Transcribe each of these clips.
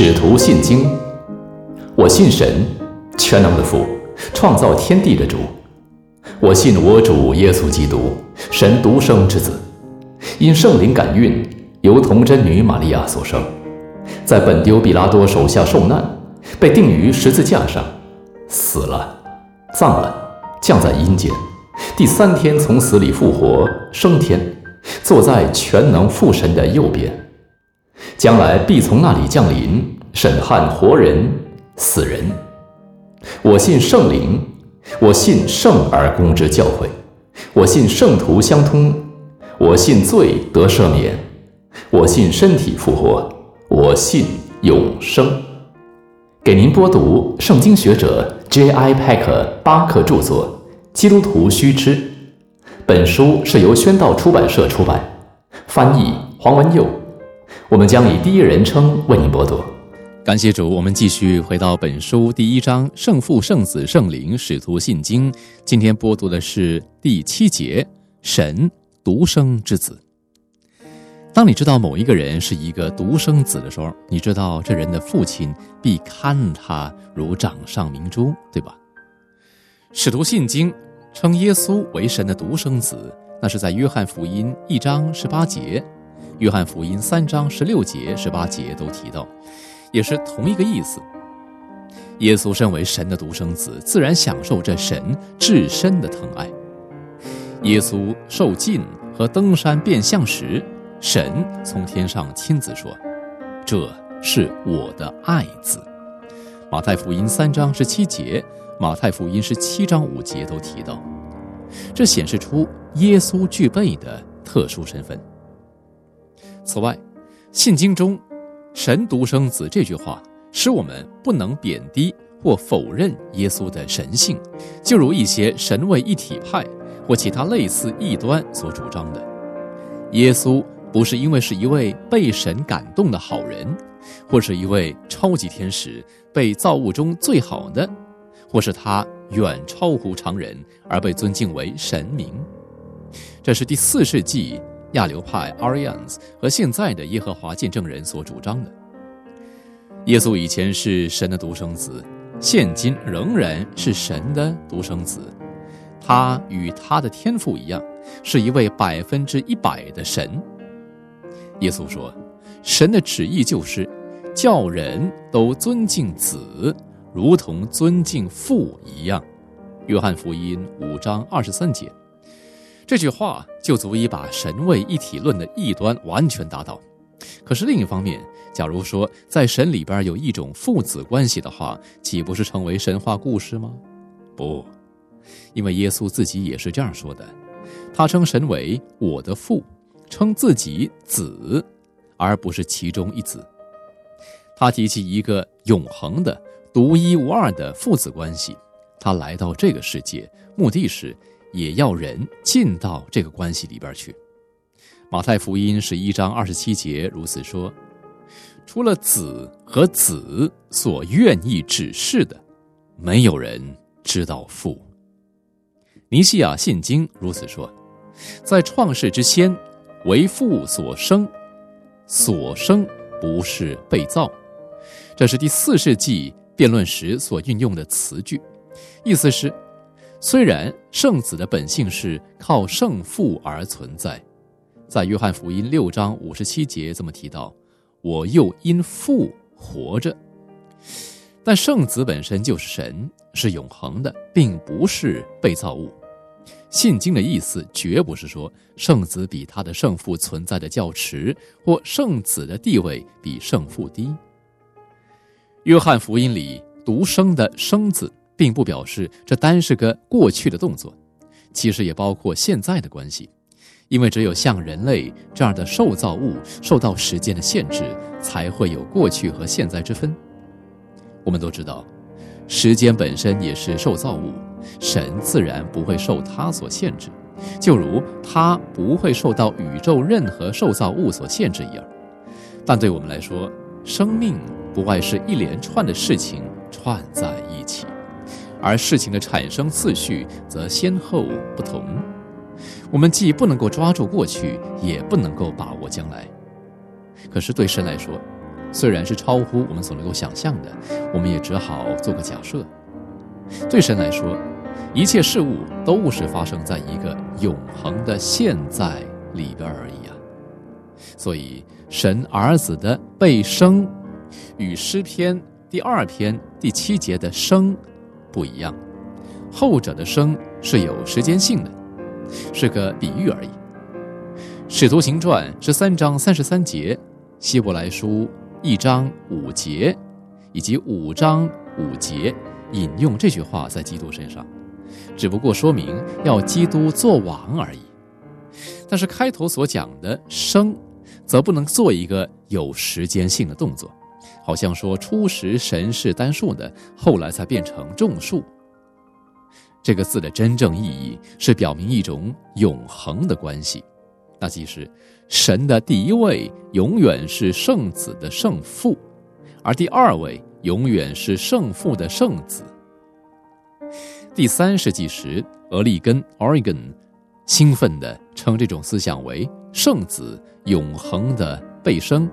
使徒信经。我信神，全能的父，创造天地的主。我信我主耶稣基督，神独生之子，因圣灵感孕，由童贞女玛利亚所生，在本丢彼拉多手下受难，被钉于十字架上，死了，葬了，降在阴间，第3天从死里复活，升天，坐在全能父神的右边，将来必从那里降临，审判活人死人。我信圣灵，我信圣而公之教诲，我信圣徒相通，我信罪得赦免，我信身体复活，我信永生。给您播读圣经学者 J.I. Packer 巴克著作《基督徒须知》。本书是由宣道出版社出版，翻译黄文佑。我们将以第一人称为您播读。 感谢主，我们继续回到本书第1章圣父、圣子、圣灵使徒信经。今天播读的是第7节，神独生之子。当你知道某一个人是一个独生子的时候，你知道这人的父亲必看他如掌上明珠，对吧？使徒信经称耶稣为神的独生子，那是在约翰福音1章18节，约翰福音3章16节、18节都提到，也是同一个意思。耶稣身为神的独生子，自然享受着神至深的疼爱。耶稣受浸和登山变相时，神从天上亲自说：“这是我的爱子。”马太福音3章17节、马太福音17章5节都提到，这显示出耶稣具备的特殊身份。此外，信经中神独生子这句话使我们不能贬低或否认耶稣的神性，就如一些神位一体派或其他类似异端所主张的。耶稣不是因为是一位被神感动的好人，或是一位超级天使，被造物中最好的，或是他远超乎常人而被尊敬为神明。这是第4世纪亚流派 Arians 和现在的耶和华见证人所主张的。耶稣以前是神的独生子，现今仍然是神的独生子。他与他的天父一样，是一位100%的神。耶稣说，神的旨意就是叫人都尊敬子，如同尊敬父一样。约翰福音5章23节。这句话就足以把神位一体论的异端完全打倒。可是另一方面，假如说在神里边有一种父子关系的话，岂不是成为神话故事吗？不，因为耶稣自己也是这样说的，他称神为我的父，称自己子，而不是其中一子。他提起一个永恒的独一无二的父子关系，他来到这个世界，目的是也要人进到这个关系里边去。马太福音11章27节如此说，除了子和子所愿意指示的，没有人知道父。尼西亚信经如此说，在创世之先，为父所生，所生不是被造。这是第4世纪辩论时所运用的词句，意思是虽然圣子的本性是靠圣父而存在，在约翰福音6章57节这么提到，我又因父活着，但圣子本身就是神，是永恒的，并不是被造物。信经的意思绝不是说圣子比他的圣父存在的较迟，或圣子的地位比圣父低。约翰福音里独生的生字并不表示这单是个过去的动作，其实也包括现在的关系，因为只有像人类这样的受造物受到时间的限制，才会有过去和现在之分。我们都知道，时间本身也是受造物，神自然不会受它所限制，就如它不会受到宇宙任何受造物所限制一样。但对我们来说，生命不外是一连串的事情串在一起，而事情的产生次序则先后不同。我们既不能够抓住过去，也不能够把握将来。可是对神来说， 虽然是超乎我们所能够想象的，我们也只好做个假设。对神来说，一切事物都是发生在一个永恒的现在里边而已啊。所以神儿子的被生与诗篇第2篇第7节的生不一样，后者的生是有时间性的，是个比喻而已。使徒行传13章33节，希伯来书1章5节以及5章5节引用这句话在基督身上，只不过说明要基督做王而已。但是开头所讲的生则不能做一个有时间性的动作，好像说初时神是单数的，后来才变成众数。这个字的真正意义是表明一种永恒的关系，那即是神的第一位永远是圣子的圣父，而第2位永远是圣父的圣子。第3世纪时，俄利根 Oregon 兴奋地称这种思想为圣子永恒的被生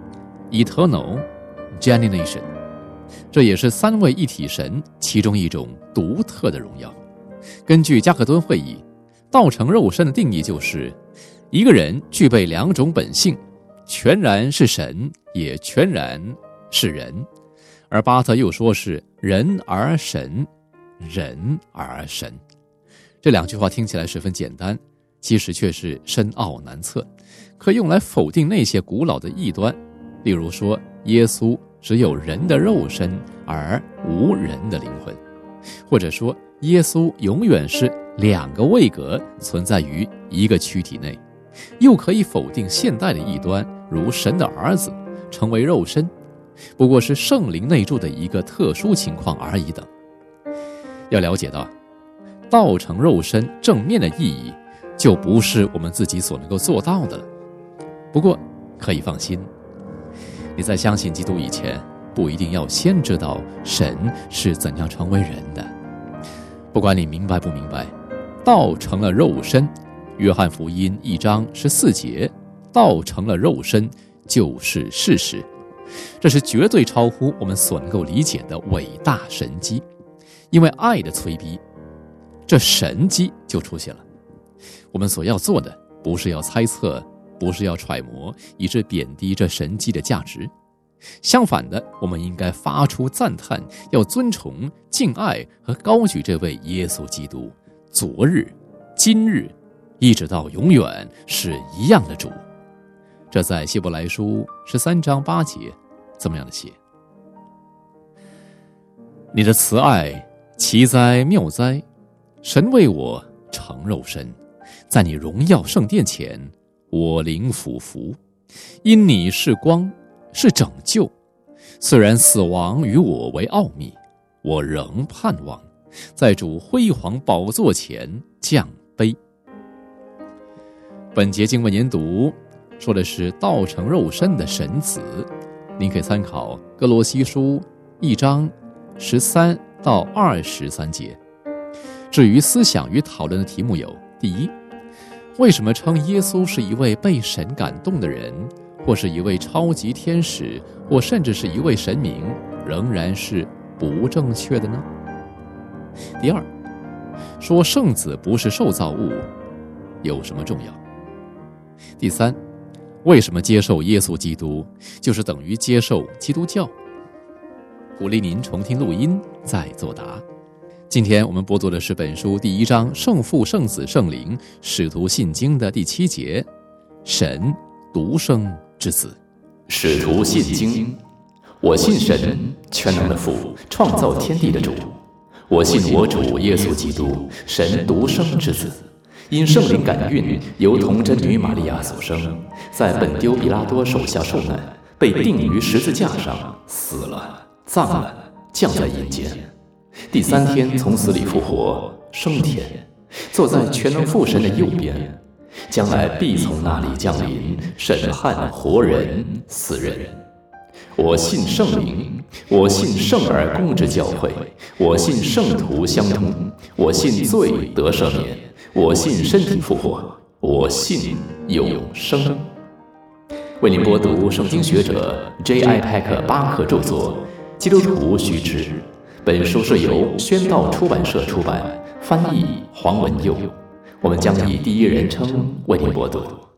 Eternal Genination， 这也是3位一体神其中一种独特的荣耀。根据加克敦会议，道成肉身的定义就是一个人具备2种本性，全然是神，也全然是人。而巴特又说是人而神，人而神。这2句话听起来十分简单，其实却是深奥难测，可用来否定那些古老的异端，例如说耶稣只有人的肉身而无人的灵魂，或者说耶稣永远是2个位格存在于一个躯体内，又可以否定现代的异端，如神的儿子成为肉身不过是圣灵内住的一个特殊情况而已等。要了解到道成肉身正面的意义，就不是我们自己所能够做到的了。不过可以放心，你在相信基督以前，不一定要先知道神是怎样成为人的。不管你明白不明白，道成了肉身，约翰福音1章14节，道成了肉身就是事实。这是绝对超乎我们所能够理解的伟大神迹，因为爱的催逼，这神迹就出现了。我们所要做的不是要猜测，不是要揣摩以致贬低这神迹的价值，相反的，我们应该发出赞叹，要尊崇、敬爱和高举这位耶稣基督，昨日、今日，一直到永远是一样的主。这在希伯来书13章8节这么样的写：你的慈爱奇哉妙哉，神为我成肉身，在你荣耀圣殿前，我灵俯伏，因你是光，是拯救。虽然死亡与我为奥秘，我仍盼望在主辉煌宝座前降杯。本节经文研读说的是道成肉身的神子，您可以参考哥罗西书1章13到23节。至于思想与讨论的题目有：第一，为什么称耶稣是一位被神感动的人，或是一位超级天使，或甚至是一位神明，仍然是不正确的呢？第二，说圣子不是受造物有什么重要？第三，为什么接受耶稣基督就是等于接受基督教？鼓励您重听录音再作答。今天我们播读的是本书第1章圣父、圣子、圣灵使徒信经的第7节，神独生之子。 使徒信经，我信神，全能的父，创造天地的主。我信我主耶稣基督，神独生之子，因圣灵感孕，由童贞女玛利亚所生，在本丢彼拉多手下受难，被钉于十字架上，死了，葬了，降在阴间。第3天从死里复活，升天，坐在全能父神的右边，将来必从那里降临，审判活人死人。我信圣灵，我信圣而公之教会，我信圣徒相通，我信罪得赦免，我信身体复活，我信永生。 为您播读圣经学者 J.I. 派克巴克著作《基督徒须知》。本书是由宣道出版社出版，翻译黄文佑。我们将以第一人称为您播读。